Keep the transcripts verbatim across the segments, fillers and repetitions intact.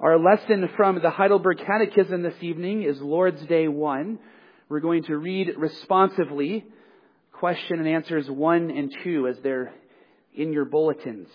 Our lesson from the Heidelberg Catechism this evening is Lord's Day one. We're going to read responsively question and answers one and two as they're in your bulletins.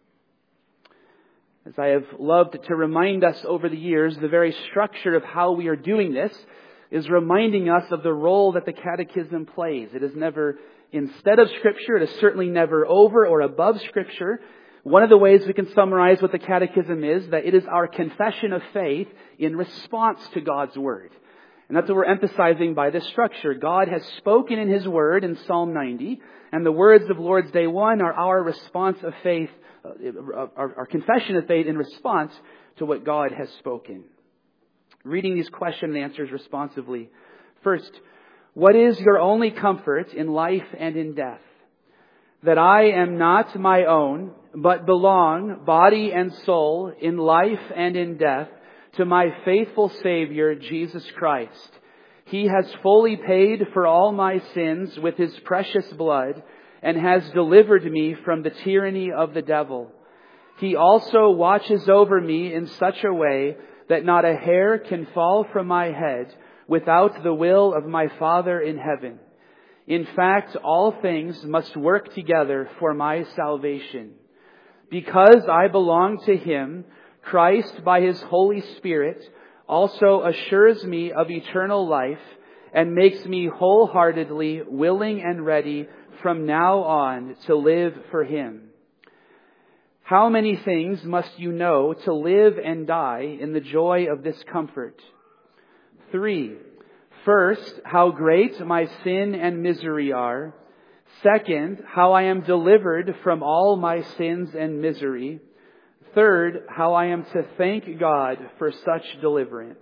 As I have loved to remind us over the years, the very structure of how we are doing this is reminding us of the role that the Catechism plays. It is never instead of Scripture. It is certainly never over or above Scripture. One of the ways we can summarize what the Catechism is, that it is our confession of faith in response to God's Word. And that's what we're emphasizing by this structure. God has spoken in His Word in Psalm ninety, and the words of Lord's Day one are our response of faith, our, our confession of faith in response to what God has spoken. Reading these question and answers responsively. First, what is your only comfort in life and in death? That I am not my own, but belong, body and soul, in life and in death, to my faithful Savior, Jesus Christ. He has fully paid for all my sins with His precious blood, and has delivered me from the tyranny of the devil. He also watches over me in such a way that not a hair can fall from my head without the will of my Father in heaven. In fact, all things must work together for my salvation. Because I belong to Him, Christ, by His Holy Spirit, also assures me of eternal life and makes me wholeheartedly willing and ready from now on to live for Him. How many things must you know to live and die in the joy of this comfort? Three. First, how great my sin and misery are. Second, how I am delivered from all my sins and misery. Third, how I am to thank God for such deliverance.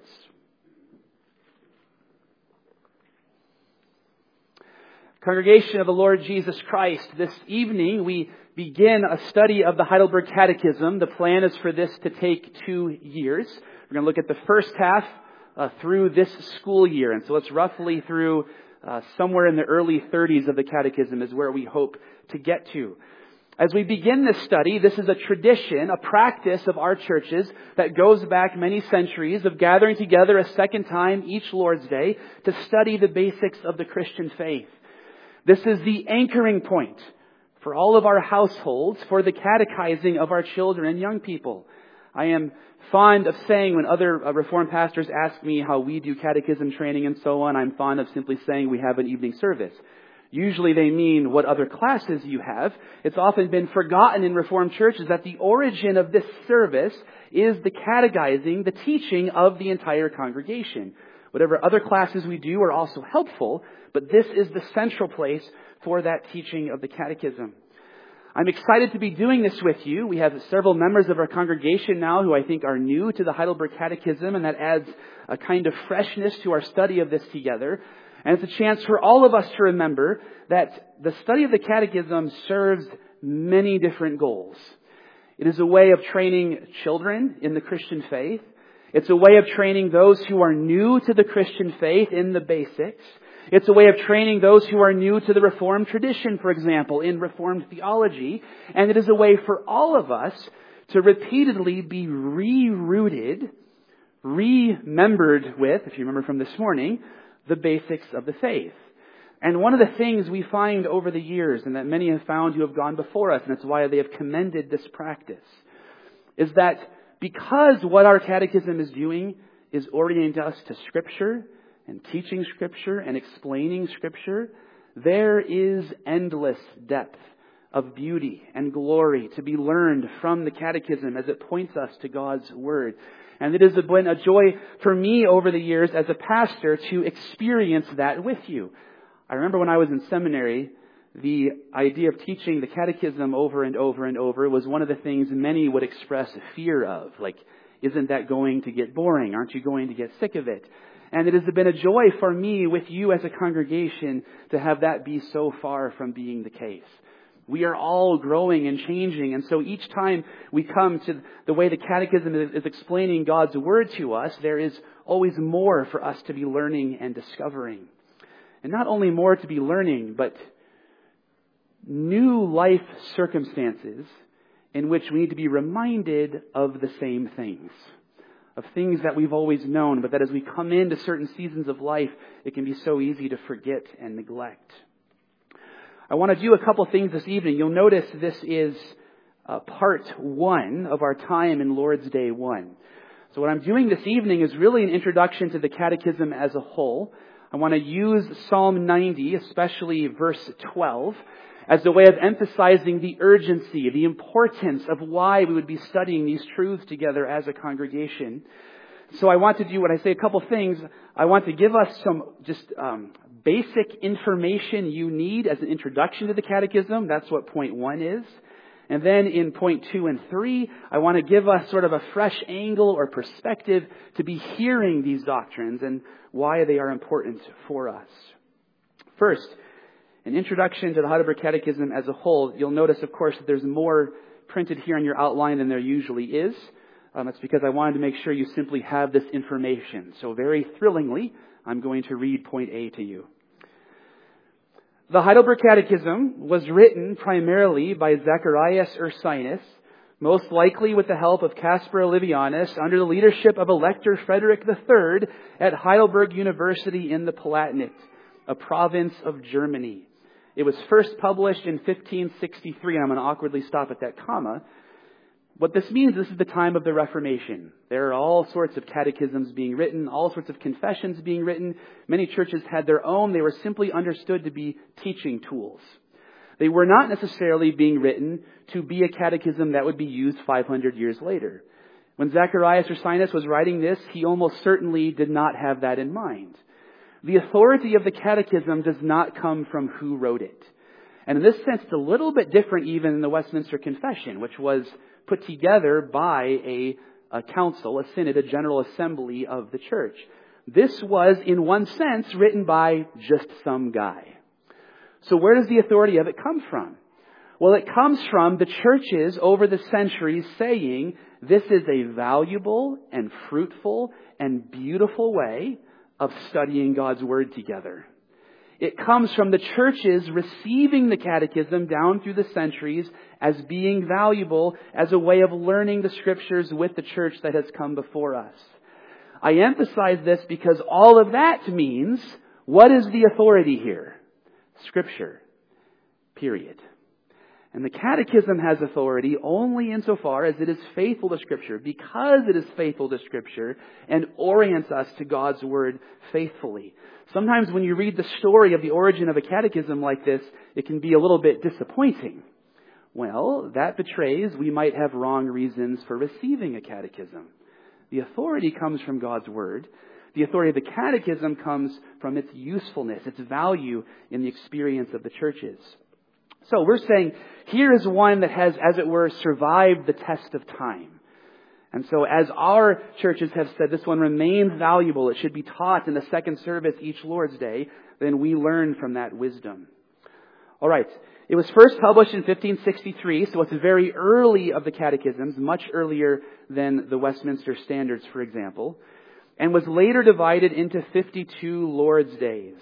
Congregation of the Lord Jesus Christ, this evening we begin a study of the Heidelberg Catechism. The plan is for this to take two years. We're going to look at the first half Uh, through this school year. And so it's roughly through uh, somewhere in the early thirties of the Catechism is where we hope to get to. As we begin this study, this is a tradition, a practice of our churches that goes back many centuries of gathering together a second time each Lord's Day to study the basics of the Christian faith. This is the anchoring point for all of our households, for the catechizing of our children and young people. I am fond of saying when other uh, Reformed pastors ask me how we do catechism training and so on, I'm fond of simply saying we have an evening service. Usually they mean what other classes you have. It's often been forgotten in Reformed churches that the origin of this service is the catechizing, the teaching of the entire congregation. Whatever other classes we do are also helpful, but this is the central place for that teaching of the catechism. I'm excited to be doing this with you. We have several members of our congregation now who I think are new to the Heidelberg Catechism, and that adds a kind of freshness to our study of this together. And it's a chance for all of us to remember that the study of the Catechism serves many different goals. It is a way of training children in the Christian faith. It's a way of training those who are new to the Christian faith in the basics. It's a way of training those who are new to the Reformed tradition, for example, in Reformed theology. And it is a way for all of us to repeatedly be re-rooted, remembered with, if you remember from this morning, the basics of the faith. And one of the things we find over the years, and that many have found who have gone before us, and it's why they have commended this practice, is that because what our catechism is doing is orienting us to Scripture, and teaching Scripture and explaining Scripture, there is endless depth of beauty and glory to be learned from the Catechism as it points us to God's Word. And it has been a joy for me over the years as a pastor to experience that with you. I remember when I was in seminary, the idea of teaching the Catechism over and over and over was one of the things many would express fear of. Like, isn't that going to get boring? Aren't you going to get sick of it? And it has been a joy for me with you as a congregation to have that be so far from being the case. We are all growing and changing. And so each time we come to the way the Catechism is explaining God's Word to us, there is always more for us to be learning and discovering. And not only more to be learning, but new life circumstances in which we need to be reminded of the same things. of things that we've always known, but that as we come into certain seasons of life, it can be so easy to forget and neglect. I want to do a couple things this evening. You'll notice this is uh, part one of our time in Lord's Day one. So what I'm doing this evening is really an introduction to the Catechism as a whole. I want to use Psalm ninety, especially verse twelve, as a way of emphasizing the urgency, the importance of why we would be studying these truths together as a congregation. So I want to do, when I say a couple things, I want to give us some just um, basic information you need as an introduction to the Catechism. That's what point one is. And then in point two and three, I want to give us sort of a fresh angle or perspective to be hearing these doctrines and why they are important for us. First, an introduction to the Heidelberg Catechism as a whole. You'll notice, of course, that there's more printed here in your outline than there usually is. Um, that's because I wanted to make sure you simply have this information. So very thrillingly, I'm going to read point A to you. The Heidelberg Catechism was written primarily by Zacharias Ursinus, most likely with the help of Caspar Olevianus, under the leadership of Elector Frederick the Third at Heidelberg University in the Palatinate, a province of Germany. It was first published in fifteen sixty-three, and I'm going to awkwardly stop at that comma. What this means, this is the time of the Reformation. There are all sorts of catechisms being written, all sorts of confessions being written. Many churches had their own. They were simply understood to be teaching tools. They were not necessarily being written to be a catechism that would be used five hundred years later. When Zacharias Ursinus was writing this, he almost certainly did not have that in mind. The authority of the catechism does not come from who wrote it. And in this sense, it's a little bit different even than the Westminster Confession, which was put together by a, a council, a synod, a general assembly of the church. This was, in one sense, written by just some guy. So where does the authority of it come from? Well, it comes from the churches over the centuries saying this is a valuable and fruitful and beautiful way of studying God's Word together. It comes from the churches receiving the Catechism down through the centuries as being valuable as a way of learning the Scriptures with the church that has come before us. I emphasize this because all of that means, what is the authority here? Scripture. Period. And the Catechism has authority only insofar as it is faithful to Scripture, because it is faithful to Scripture and orients us to God's Word faithfully. Sometimes when you read the story of the origin of a catechism like this, it can be a little bit disappointing. Well, that betrays we might have wrong reasons for receiving a catechism. The authority comes from God's Word. The authority of the catechism comes from its usefulness, its value in the experience of the churches. So we're saying here is one that has, as it were, survived the test of time. And so as our churches have said, this one remains valuable. It should be taught in the second service each Lord's Day. Then we learn from that wisdom. All right. It was first published in fifteen sixty-three, so it's very early of the catechisms, much earlier than the Westminster Standards, for example, and was later divided into fifty-two Lord's Days.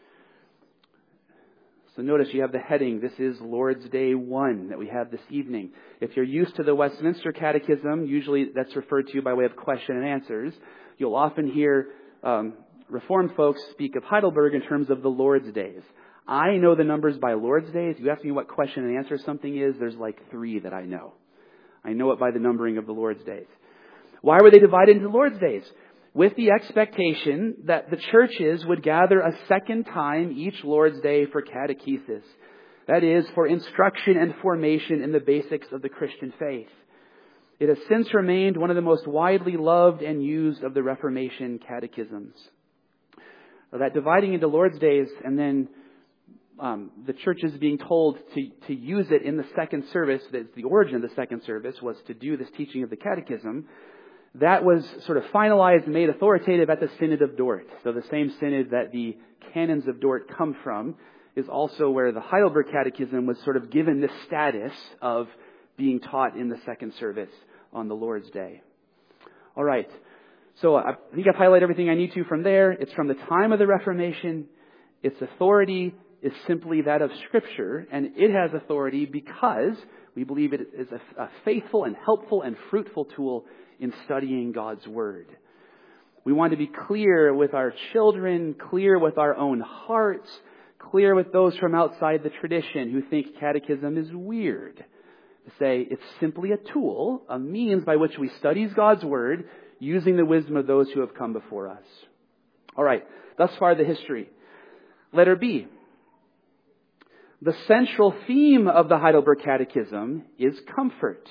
So notice you have the heading, this is Lord's Day one that we have this evening. If you're used to the Westminster Catechism, usually that's referred to by way of question and answers. You'll often hear um, Reformed folks speak of Heidelberg in terms of the Lord's Days. I know the numbers by Lord's Days. You ask me what question and answer something is, there's like three that I know. I know it by the numbering of the Lord's Days. Why were they divided into Lord's Days? With the expectation that the churches would gather a second time each Lord's Day for catechesis. That is, for instruction and formation in the basics of the Christian faith. It has since remained one of the most widely loved and used of the Reformation catechisms. That dividing into Lord's Days and then um, the churches being told to, to use it in the second service, that's the origin of the second service, was to do this teaching of the catechism. That was sort of finalized and made authoritative at the Synod of Dort. So the same synod that the canons of Dort come from is also where the Heidelberg Catechism was sort of given this status of being taught in the second service on the Lord's Day. All right. So I think I've highlighted everything I need to from there. It's from the time of the Reformation. Its authority is simply that of Scripture, and it has authority because We believe it is a, a faithful and helpful and fruitful tool in studying God's Word. We want to be clear with our children, clear with our own hearts, clear with those from outside the tradition who think catechism is weird. To say it's simply a tool, a means by which we study God's Word using the wisdom of those who have come before us. All right, thus far the history. Letter B. The central theme of the Heidelberg Catechism is comfort.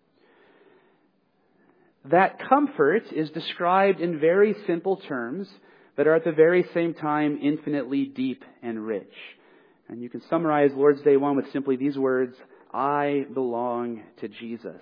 That comfort is described in very simple terms that are at the very same time infinitely deep and rich. And you can summarize Lord's Day one with simply these words, I belong to Jesus.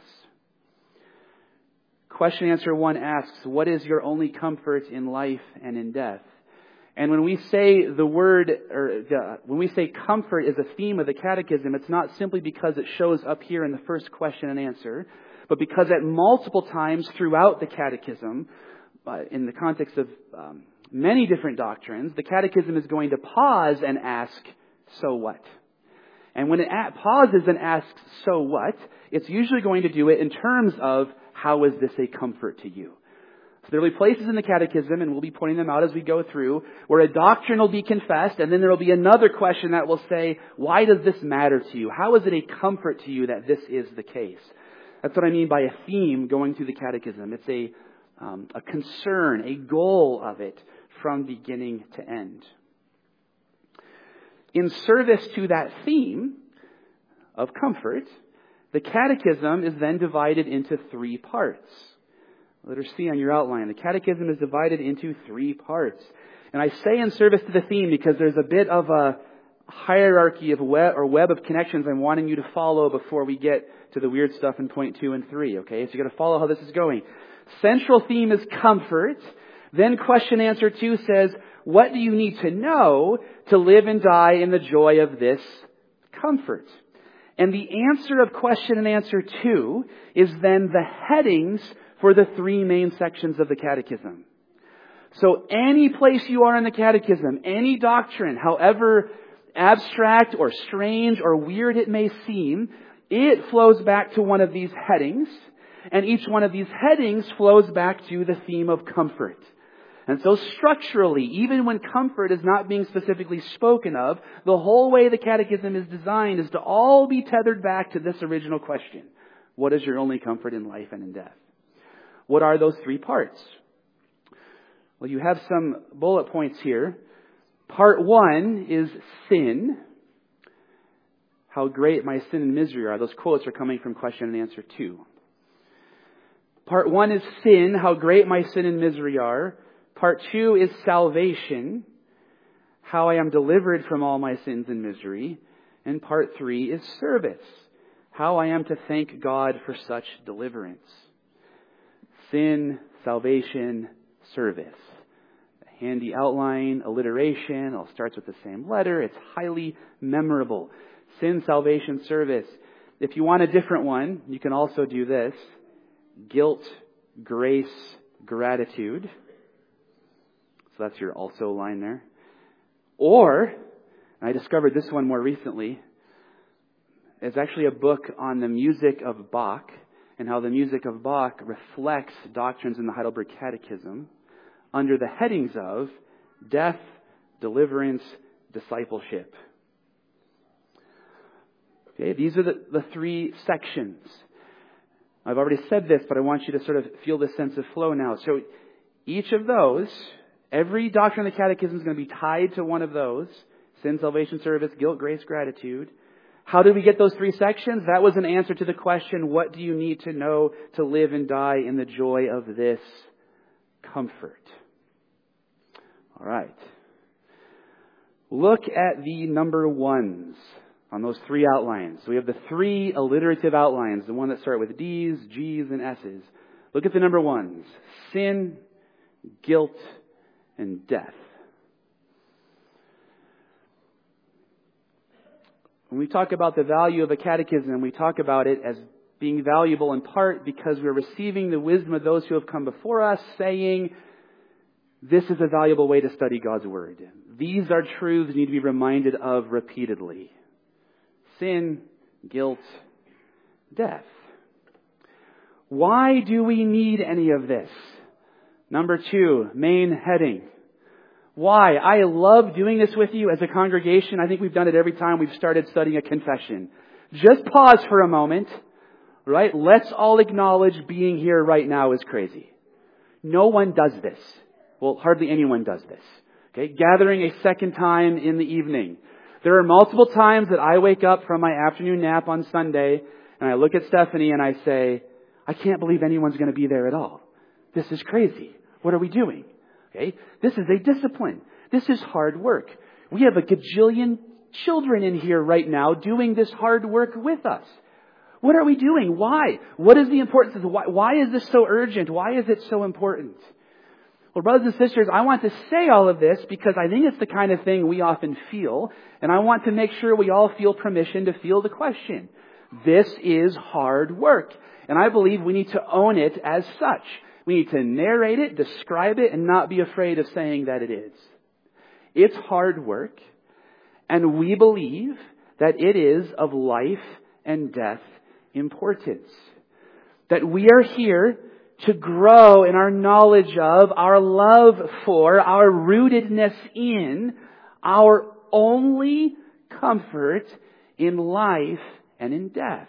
Question answer one asks, what is your only comfort in life and in death? And when we say the word, or the, when we say comfort is a theme of the Catechism, it's not simply because it shows up here in the first question and answer, but because at multiple times throughout the Catechism, uh, in the context of um, many different doctrines, the Catechism is going to pause and ask, so what? And when it pauses and asks, so what, it's usually going to do it in terms of, how is this a comfort to you? So there will be places in the Catechism, and we'll be pointing them out as we go through, where a doctrine will be confessed, and then there will be another question that will say, why does this matter to you? How is it a comfort to you that this is the case? That's what I mean by a theme going through the Catechism. It's a, um, a concern, a goal of it from beginning to end. In service to that theme of comfort, the Catechism is then divided into three parts. Letter C on your outline. The Catechism is divided into three parts. And I say in service to the theme because there's a bit of a hierarchy of web or web of connections I'm wanting you to follow before we get to the weird stuff in point two and three. Okay, so you got to follow how this is going. Central theme is comfort. Then question answer two says, what do you need to know to live and die in the joy of this comfort? And the answer of question and answer two is then the headings for the three main sections of the Catechism. So any place you are in the Catechism, any doctrine, however abstract or strange or weird it may seem, it flows back to one of these headings. And each one of these headings flows back to the theme of comfort. And so structurally, even when comfort is not being specifically spoken of, the whole way the Catechism is designed is to all be tethered back to this original question. What is your only comfort in life and in death? What are those three parts? Well, you have some bullet points here. Part one is sin. How great my sin and misery are. Those quotes are coming from question and answer two. Part one is sin. How great my sin and misery are. Part two is salvation. How I am delivered from all my sins and misery. And part three is service. How I am to thank God for such deliverance. Sin, salvation, service. A handy outline, alliteration, all starts with the same letter. It's highly memorable. Sin, salvation, service. If you want a different one, you can also do this. Guilt, grace, gratitude. So that's your also line there. Or, and I discovered this one more recently, it's actually a book on the music of Bach and how the music of Bach reflects doctrines in the Heidelberg Catechism under the headings of death, deliverance, discipleship. Okay, these are the, the three sections. I've already said this, but I want you to sort of feel this sense of flow now. So each of those, every doctrine of the Catechism is going to be tied to one of those. Sin, salvation, service, guilt, grace, gratitude. How did we get those three sections? That was an answer to the question, what do you need to know to live and die in the joy of this comfort? All right. Look at the number ones on those three outlines. So we have the three alliterative outlines, the one that start with D's, G's, and S's. Look at the number ones. Sin, guilt, and death. When we talk about the value of a catechism, we talk about it as being valuable in part because we're receiving the wisdom of those who have come before us, saying, this is a valuable way to study God's Word. These are truths you need to be reminded of repeatedly. Sin, guilt, death. Why do we need any of this? Number two, main heading. Why? I love doing this with you as a congregation. I think we've done it every time we've started studying a confession. Just pause for a moment, right? Let's all acknowledge being here right now is crazy. No one does this. Well, hardly anyone does this. Okay, gathering a second time in the evening. There are multiple times that I wake up from my afternoon nap on Sunday and I look at Stephanie and I say, I can't believe anyone's going to be there at all. This is crazy. What are we doing? Okay, this is a discipline. This is hard work. We have a gajillion children in here right now doing this hard work with us. What are we doing? Why? What is the importance of the why? Why is this so urgent? Why is it so important? Well, brothers and sisters, I want to say all of this because I think it's the kind of thing we often feel, and I want to make sure we all feel permission to feel the question. This is hard work, and I believe we need to own it as such. We need to narrate it, describe it, and not be afraid of saying that it is. It's hard work, and we believe that it is of life and death importance. That we are here to grow in our knowledge of, our love for, our rootedness in, our only comfort in life and in death.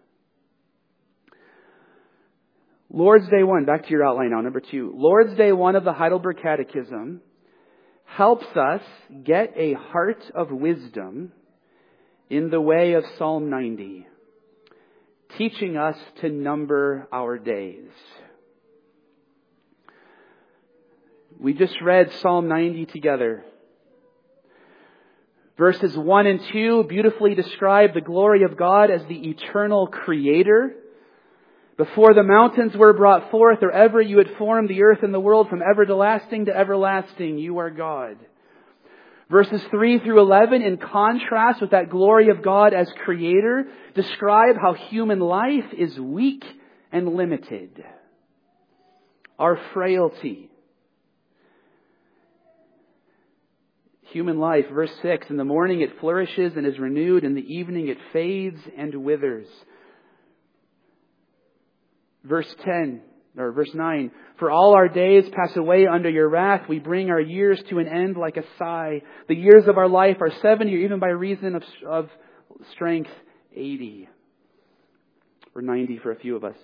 Lord's Day one, back to your outline now, number two. Lord's Day one of the Heidelberg Catechism helps us get a heart of wisdom in the way of Psalm ninety, teaching us to number our days. We just read Psalm ninety together. Verses one and two beautifully describe the glory of God as the eternal Creator. Before the mountains were brought forth, or ever you had formed the earth and the world, from everlasting to everlasting, you are God. Verses three through eleven, in contrast with that glory of God as Creator, describe how human life is weak and limited. Our frailty. Human life, verse six, in the morning it flourishes and is renewed, in the evening it fades and withers. Verse ten, or verse nine, for all our days pass away under your wrath. We bring our years to an end like a sigh. The years of our life are seventy, or even by reason of, of strength, eighty. Or ninety for a few of us.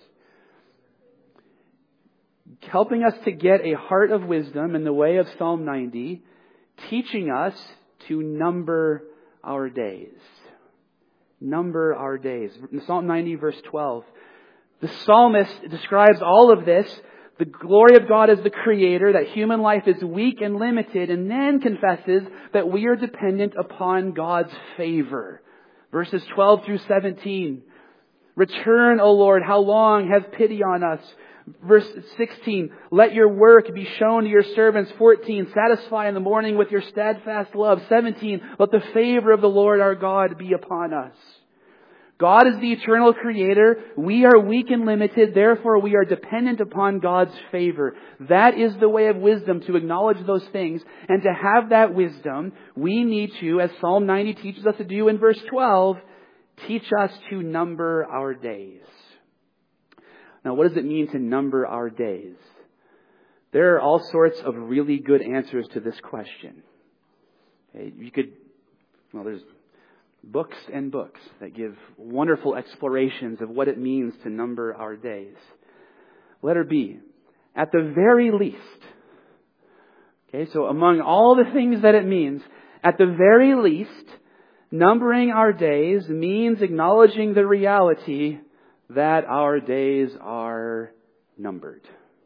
Helping us to get a heart of wisdom in the way of Psalm ninety, teaching us to number our days. Number our days. In Psalm ninety, verse twelve. The psalmist describes all of this, the glory of God as the Creator, that human life is weak and limited, and then confesses that we are dependent upon God's favor. Verses twelve through seventeen. Return, O Lord, how long? Have pity on us. Verse sixteen. Let your work be shown to your servants. fourteen. Satisfy in the morning with your steadfast love. seventeen. Let the favor of the Lord our God be upon us. God is the eternal Creator. We are weak and limited. Therefore, we are dependent upon God's favor. That is the way of wisdom, to acknowledge those things. And to have that wisdom, we need to, as Psalm ninety teaches us to do in verse twelve, teach us to number our days. Now, what does it mean to number our days? There are all sorts of really good answers to this question. Okay, you could, well, there's books and books that give wonderful explorations of what it means to number our days. Letter B, at the very least, okay, so among all the things that it means, at the very least, numbering our days means acknowledging the reality that our days are numbered.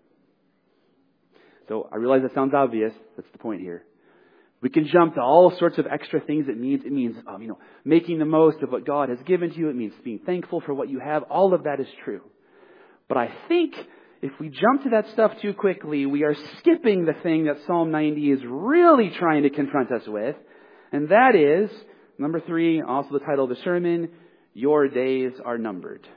So I realize that sounds obvious. That's the point here. We can jump to all sorts of extra things it means. It means, um, you know, making the most of what God has given to you. It means being thankful for what you have. All of that is true. But I think if we jump to that stuff too quickly, we are skipping the thing that Psalm ninety is really trying to confront us with. And that is, number three, also the title of the sermon, your days are numbered.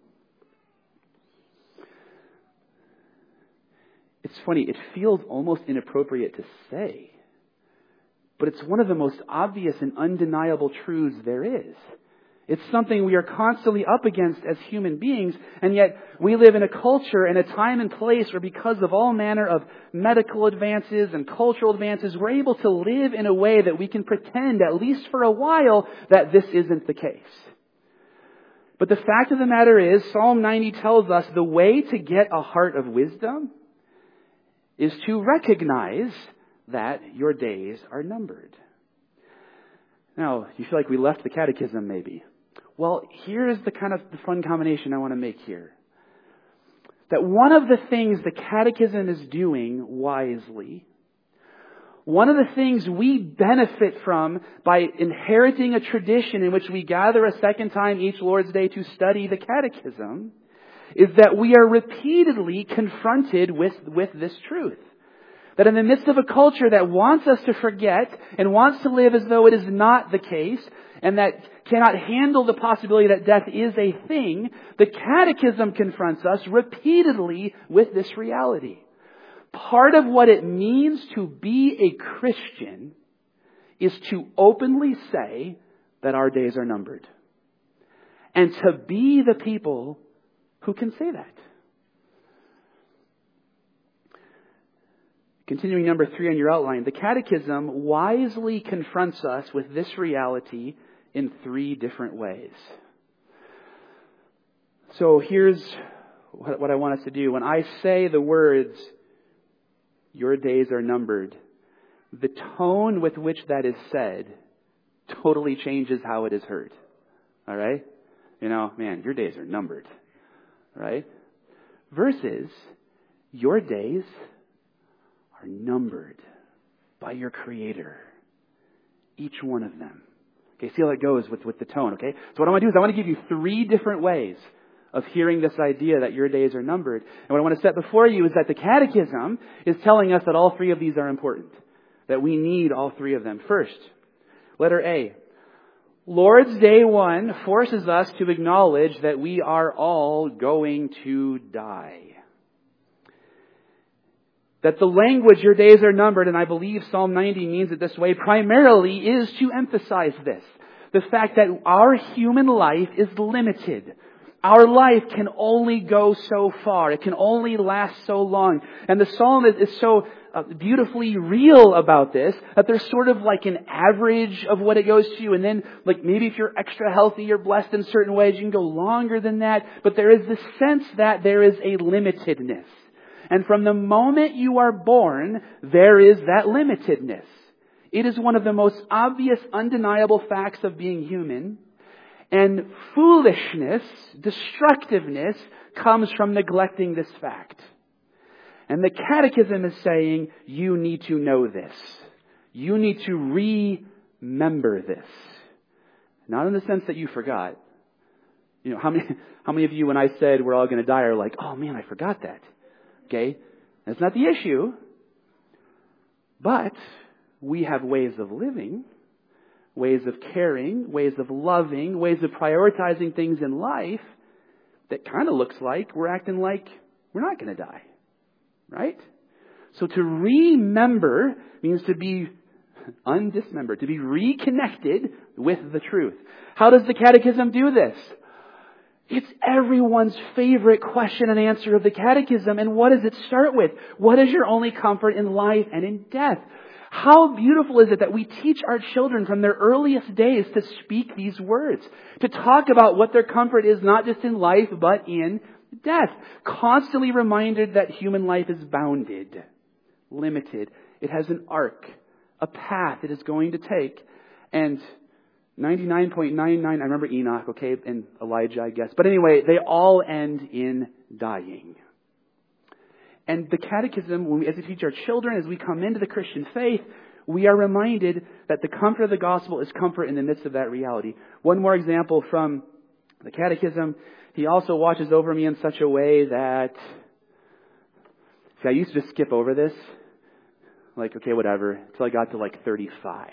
It's funny, it feels almost inappropriate to say. But it's one of the most obvious and undeniable truths there is. It's something we are constantly up against as human beings, and yet we live in a culture and a time and place where, because of all manner of medical advances and cultural advances, we're able to live in a way that we can pretend, at least for a while, that this isn't the case. But the fact of the matter is, Psalm ninety tells us the way to get a heart of wisdom is to recognize that your days are numbered. Now, you feel like we left the catechism maybe. Well, here's the kind of the fun combination I want to make here. That one of the things the catechism is doing wisely, one of the things we benefit from by inheriting a tradition in which we gather a second time each Lord's Day to study the catechism, is that we are repeatedly confronted with, with this truth. That in the midst of a culture that wants us to forget and wants to live as though it is not the case, and that cannot handle the possibility that death is a thing, the Catechism confronts us repeatedly with this reality. Part of what it means to be a Christian is to openly say that our days are numbered. And to be the people who can say that. Continuing number three on your outline, the Catechism wisely confronts us with this reality in three different ways. So here's what I want us to do. When I say the words, your days are numbered, the tone with which that is said totally changes how it is heard. All right? You know, man, your days are numbered. Right? Versus, your days are numbered by your Creator. Each one of them. Okay, see how it goes with, with the tone, okay? So what I want to do is I want to give you three different ways of hearing this idea that your days are numbered. And what I want to set before you is that the Catechism is telling us that all three of these are important. That we need all three of them. First, letter A. Lord's Day one forces us to acknowledge that we are all going to die. That the language, your days are numbered, and I believe Psalm ninety means it this way, primarily is to emphasize this. The fact that our human life is limited. Our life can only go so far. It can only last so long. And the psalm is, is so uh, beautifully real about this, that there's sort of like an average of what it goes to. And then, like, maybe if you're extra healthy, you're blessed in certain ways, you can go longer than that. But there is this sense that there is a limitedness. And from the moment you are born, there is that limitedness. It is one of the most obvious, undeniable facts of being human. And foolishness, destructiveness, comes from neglecting this fact. And the Catechism is saying, you need to know this. You need to remember this. Not in the sense that you forgot. You know, how many, how many of you, when I said we're all going to die, are like, oh man, I forgot that. Okay? That's not the issue. But we have ways of living, ways of caring, ways of loving, ways of prioritizing things in life that kind of looks like we're acting like we're not going to die. Right? So to remember means to be undismembered, to be reconnected with the truth. How does the Catechism do this? It's everyone's favorite question and answer of the Catechism. And what does it start with? What is your only comfort in life and in death? How beautiful is it that we teach our children from their earliest days to speak these words, to talk about what their comfort is, not just in life, but in death. Constantly reminded that human life is bounded, limited. It has an arc, a path it is going to take. And ninety-nine point nine nine, I remember Enoch, okay, and Elijah, I guess. But anyway, they all end in dying. And the Catechism, when we, as we teach our children, as we come into the Christian faith, we are reminded that the comfort of the gospel is comfort in the midst of that reality. One more example from the Catechism. He also watches over me in such a way that, see, I used to just skip over this. Like, okay, whatever, until I got to like thirty-five.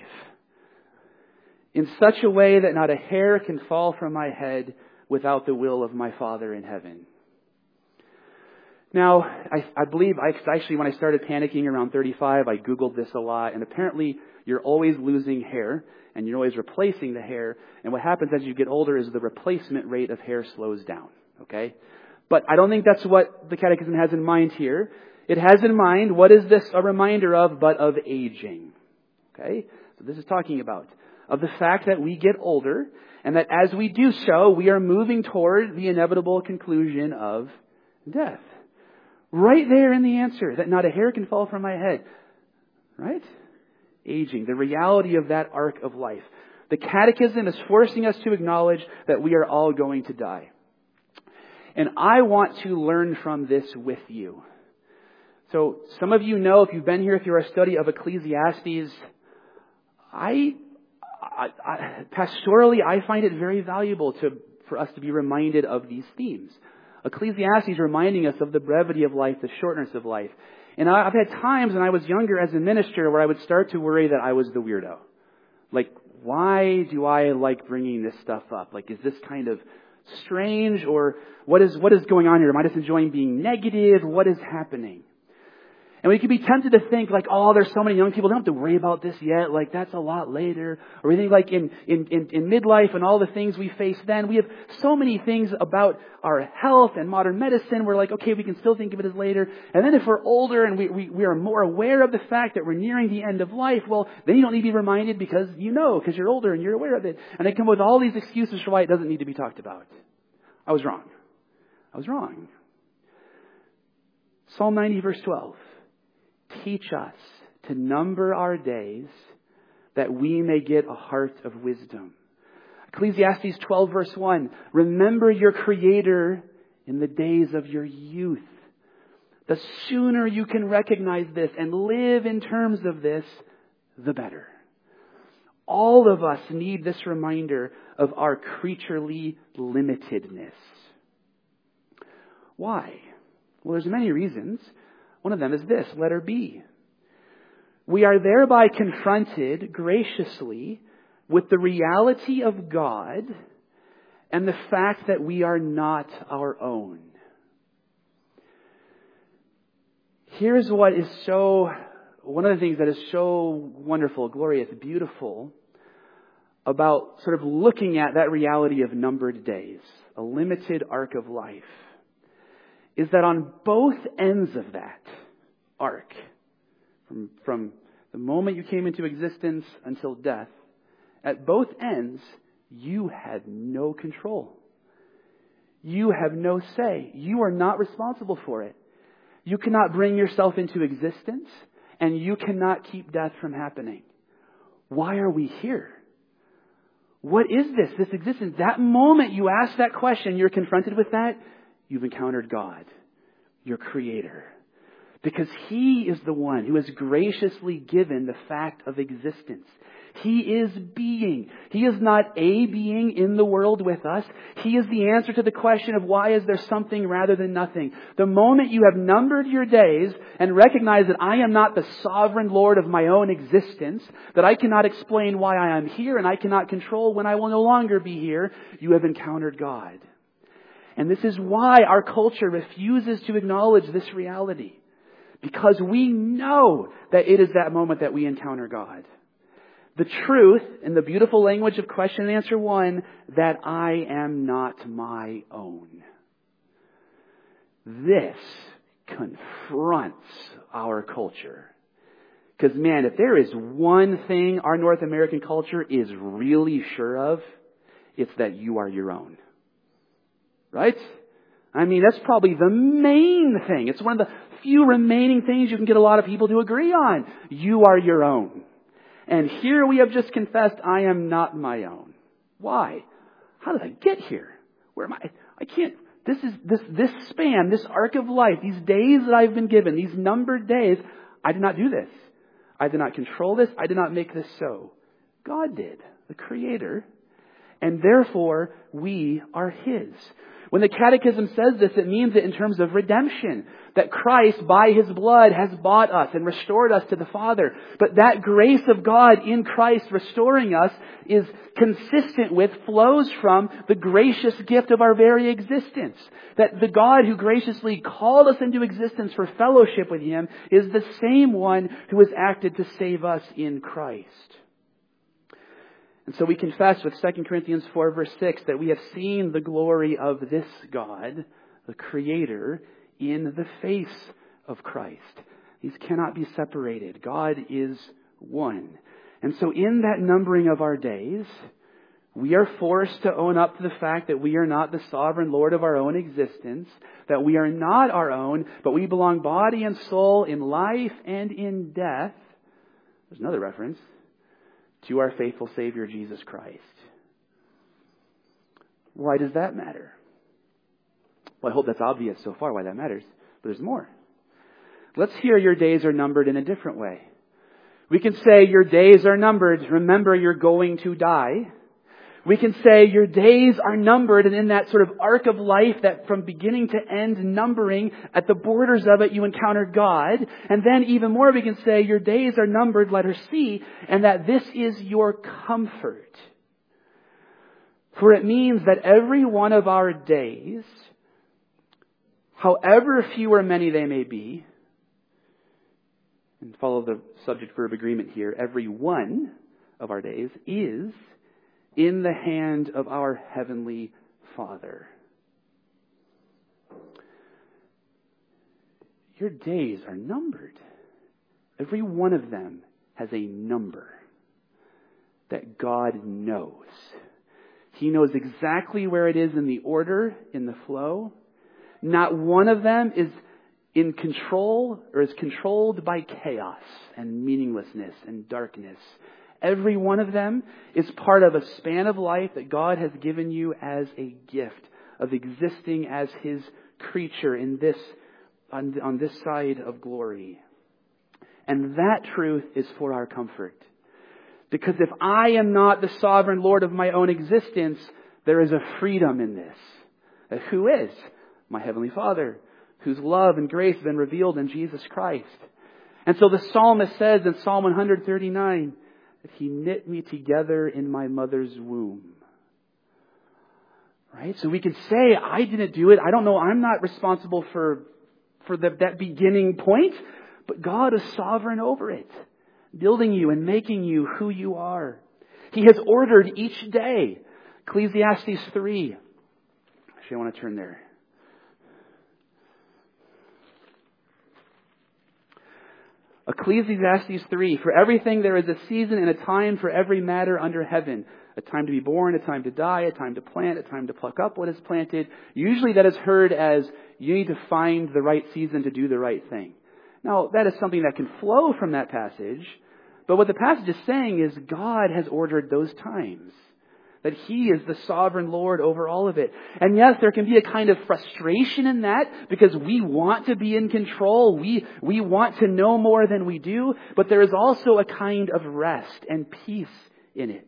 In such a way that not a hair can fall from my head without the will of my Father in heaven. Now, I, I believe, I actually, when I started panicking around thirty-five, I Googled this a lot, and apparently you're always losing hair, and you're always replacing the hair, and what happens as you get older is the replacement rate of hair slows down, okay? But I don't think that's what the Catechism has in mind here. It has in mind, what is this a reminder of, but of aging, okay? So this is talking about, of the fact that we get older, and that as we do so, we are moving toward the inevitable conclusion of death. Right there in the answer, that not a hair can fall from my head. Right? Aging, the reality of that arc of life. The Catechism is forcing us to acknowledge that we are all going to die. And I want to learn from this with you. So some of you know, if you've been here through our study of Ecclesiastes, I, I, I pastorally, I find it very valuable to for us to be reminded of these themes. Ecclesiastes reminding us of the brevity of life, the shortness of life. And I've had times when I was younger as a minister where I would start to worry that I was the weirdo. Like, why do I like bringing this stuff up? Like, is this kind of strange, or what is what is going on here? Am I just enjoying being negative? What is happening? And we could be tempted to think like, oh, there's so many young people, they don't have to worry about this yet. Like, that's a lot later. Or we think like in, in, in, in midlife and all the things we face then. We have so many things about our health and modern medicine. We're like, okay, we can still think of it as later. And then if we're older and we, we, we are more aware of the fact that we're nearing the end of life, well, then you don't need to be reminded because you know, because you're older and you're aware of it. And they come with all these excuses for why it doesn't need to be talked about. I was wrong. I was wrong. Psalm ninety verse twelve. Teach us to number our days that we may get a heart of wisdom. Ecclesiastes twelve verse one. Remember your Creator in the days of your youth. The sooner you can recognize this and live in terms of this, the better. All of us need this reminder of our creaturely limitedness. Why? Well, there's many reasons. One of them is this, letter B. We are thereby confronted graciously with the reality of God and the fact that we are not our own. Here's what is so, one of the things that is so wonderful, glorious, beautiful about sort of looking at that reality of numbered days, a limited arc of life, is that on both ends of that arc, from, from the moment you came into existence until death, at both ends, you had no control. You have no say. You are not responsible for it. You cannot bring yourself into existence, and you cannot keep death from happening. Why are we here? What is this, this existence? That moment you ask that question, you're confronted with that, you've encountered God, your Creator. Because He is the one who has graciously given the fact of existence. He is being. He is not a being in the world with us. He is the answer to the question of why is there something rather than nothing. The moment you have numbered your days and recognize that I am not the sovereign Lord of my own existence, that I cannot explain why I am here and I cannot control when I will no longer be here, you have encountered God. And this is why our culture refuses to acknowledge this reality. Because we know that it is that moment that we encounter God. The truth, in the beautiful language of question and answer one, that I am not my own. This confronts our culture. Because man, if there is one thing our North American culture is really sure of, it's that you are your own. Right? I mean, that's probably the main thing. It's one of the few remaining things you can get a lot of people to agree on. You are your own. And here we have just confessed, I am not my own. Why? How did I get here? Where am I? I can't, this is, this, this span, this arc of life, these days that I've been given, these numbered days, I did not do this. I did not control this. I did not make this so. God did, the Creator. And therefore, we are His. When the Catechism says this, it means it in terms of redemption. That Christ, by His blood, has bought us and restored us to the Father. But that grace of God in Christ restoring us is consistent with, flows from, the gracious gift of our very existence. That the God who graciously called us into existence for fellowship with Him is the same one who has acted to save us in Christ. And so we confess with Second Corinthians four verse six that we have seen the glory of this God, the Creator, in the face of Christ. These cannot be separated. God is one. And so in that numbering of our days, we are forced to own up to the fact that we are not the sovereign Lord of our own existence, that we are not our own, but we belong body and soul in life and in death. There's another reference to our faithful Savior, Jesus Christ. Why does that matter? Well, I hope that's obvious so far why that matters, but there's more. Let's hear your days are numbered in a different way. We can say your days are numbered. Remember, you're going to die. We can say your days are numbered, and in that sort of arc of life, that from beginning to end numbering, at the borders of it you encounter God. And then even more, we can say your days are numbered, letter C, and that this is your comfort. For it means that every one of our days, however few or many they may be, and follow the subject-verb agreement here, every one of our days is in the hand of our Heavenly Father. Your days are numbered. Every one of them has a number that God knows. He knows exactly where it is in the order, in the flow. Not one of them is in control or is controlled by chaos and meaninglessness and darkness. Every one of them is part of a span of life that God has given you as a gift of existing as His creature in this, on, on this side of glory. And that truth is for our comfort. Because if I am not the sovereign Lord of my own existence, there is a freedom in this. Who is? My Heavenly Father, whose love and grace have been revealed in Jesus Christ. And so the psalmist says in Psalm one thirty-nine, that He knit me together in my mother's womb. Right? So we can say, I didn't do it. I don't know. I'm not responsible for, for the, that beginning point. But God is sovereign over it. Building you and making you who you are. He has ordered each day. Ecclesiastes three. Actually, I want to turn there. Ecclesiastes three, for everything there is a season and a time for every matter under heaven. A time to be born, a time to die, a time to plant, a time to pluck up what is planted. Usually that is heard as you need to find the right season to do the right thing. Now, that is something that can flow from that passage. But what the passage is saying is God has ordered those times. That He is the sovereign Lord over all of it. And yes, there can be a kind of frustration in that because we want to be in control. We, we want to know more than we do. But there is also a kind of rest and peace in it.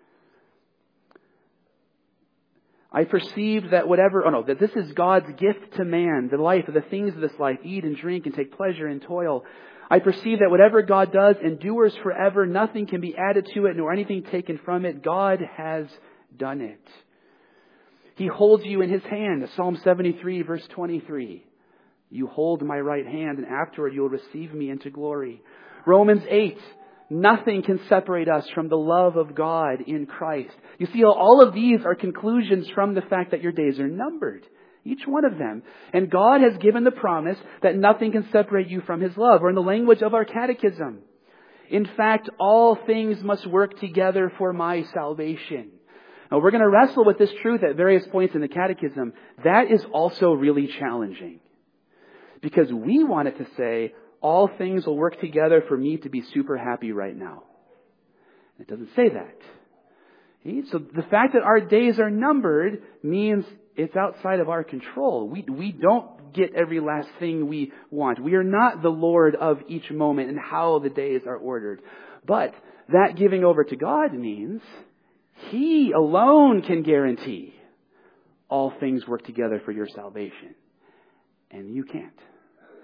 I perceived that whatever, oh no, that this is God's gift to man, the life, the things of this life, eat and drink and take pleasure and toil. I perceive that whatever God does endures forever. Nothing can be added to it, nor anything taken from it. God has done it. He holds you in His hand. Psalm seventy-three, verse twenty-three. You hold my right hand, and afterward you will receive me into glory. Romans eight. Nothing can separate us from the love of God in Christ. You see, all of these are conclusions from the fact that your days are numbered. Each one of them. And God has given the promise that nothing can separate you from His love. Or in the language of our catechism, in fact, all things must work together for my salvation. Now, we're going to wrestle with this truth at various points in the catechism. That is also really challenging. Because we want it to say, all things will work together for me to be super happy right now. It doesn't say that. So the fact that our days are numbered means it's outside of our control. We, we don't get every last thing we want. We are not the Lord of each moment and how the days are ordered. But that giving over to God means He alone can guarantee all things work together for your salvation. And you can't.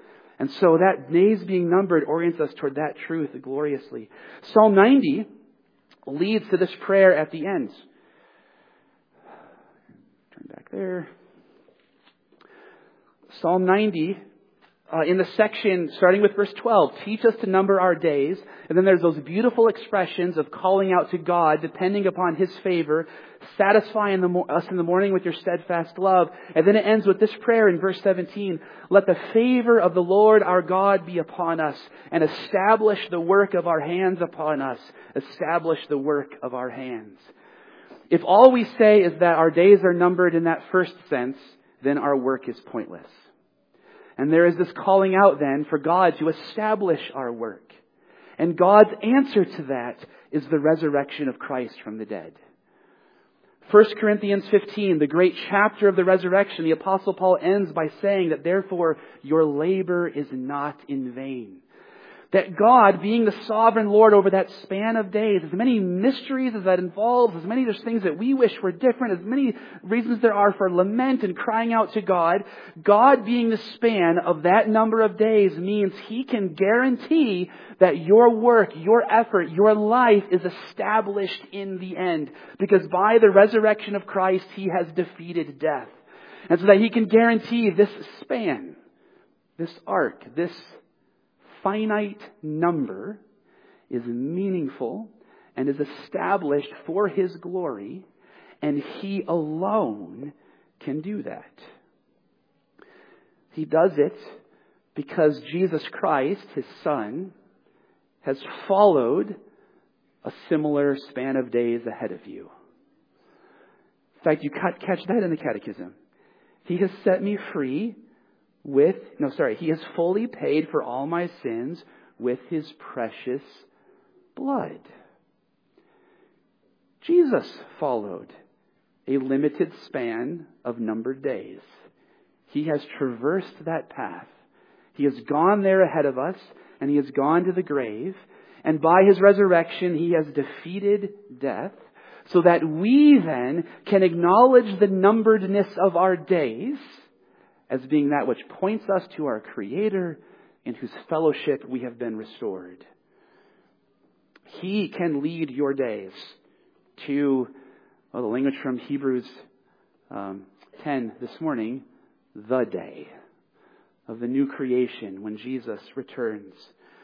And so that days being numbered orients us toward that truth gloriously. Psalm ninety leads to this prayer at the end. Turn back there. Psalm ninety, uh, in the section starting with verse twelve, teach us to number our days. And then there's those beautiful expressions of calling out to God, depending upon His favor, satisfying the mo- us in the morning with your steadfast love. And then it ends with this prayer in verse seventeen. Let the favor of the Lord our God be upon us, and establish the work of our hands upon us. Establish the work of our hands. If all we say is that our days are numbered in that first sense, then our work is pointless. And there is this calling out then for God to establish our work. And God's answer to that is the resurrection of Christ from the dead. First Corinthians fifteen, the great chapter of the resurrection, the Apostle Paul ends by saying that therefore your labor is not in vain. That God, being the sovereign Lord over that span of days, as many mysteries as that involves, as many there's things that we wish were different, as many reasons there are for lament and crying out to God, God being the span of that number of days means He can guarantee that your work, your effort, your life is established in the end. Because by the resurrection of Christ, He has defeated death. And so that He can guarantee this span, this arc, this finite number is meaningful and is established for His glory, and He alone can do that. He does it because Jesus Christ, His Son, has followed a similar span of days ahead of you. In fact, you catch that in the Catechism. He has set me free with, no, sorry, He has fully paid for all my sins with His precious blood. Jesus followed a limited span of numbered days. He has traversed that path. He has gone there ahead of us, and He has gone to the grave. And by His resurrection, He has defeated death, so that we then can acknowledge the numberedness of our days as being that which points us to our Creator, in whose fellowship we have been restored. He can lead your days to, well, the language from Hebrews um, ten this morning, the day of the new creation when Jesus returns.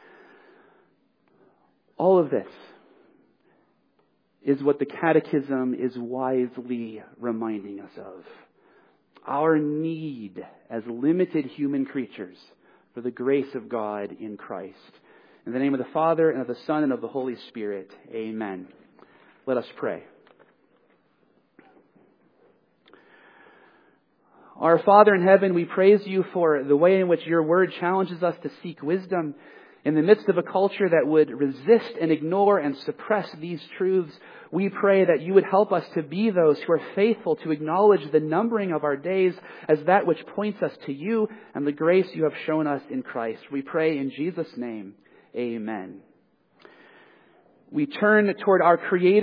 All of this is what the Catechism is wisely reminding us of. Our need as limited human creatures for the grace of God in Christ. In the name of the Father, and of the Son, and of the Holy Spirit. Amen. Let us pray. Our Father in heaven, we praise You for the way in which Your Word challenges us to seek wisdom in the midst of a culture that would resist and ignore and suppress these truths. We pray that You would help us to be those who are faithful to acknowledge the numbering of our days as that which points us to You and the grace You have shown us in Christ. We pray in Jesus' name. Amen. We turn toward our Creator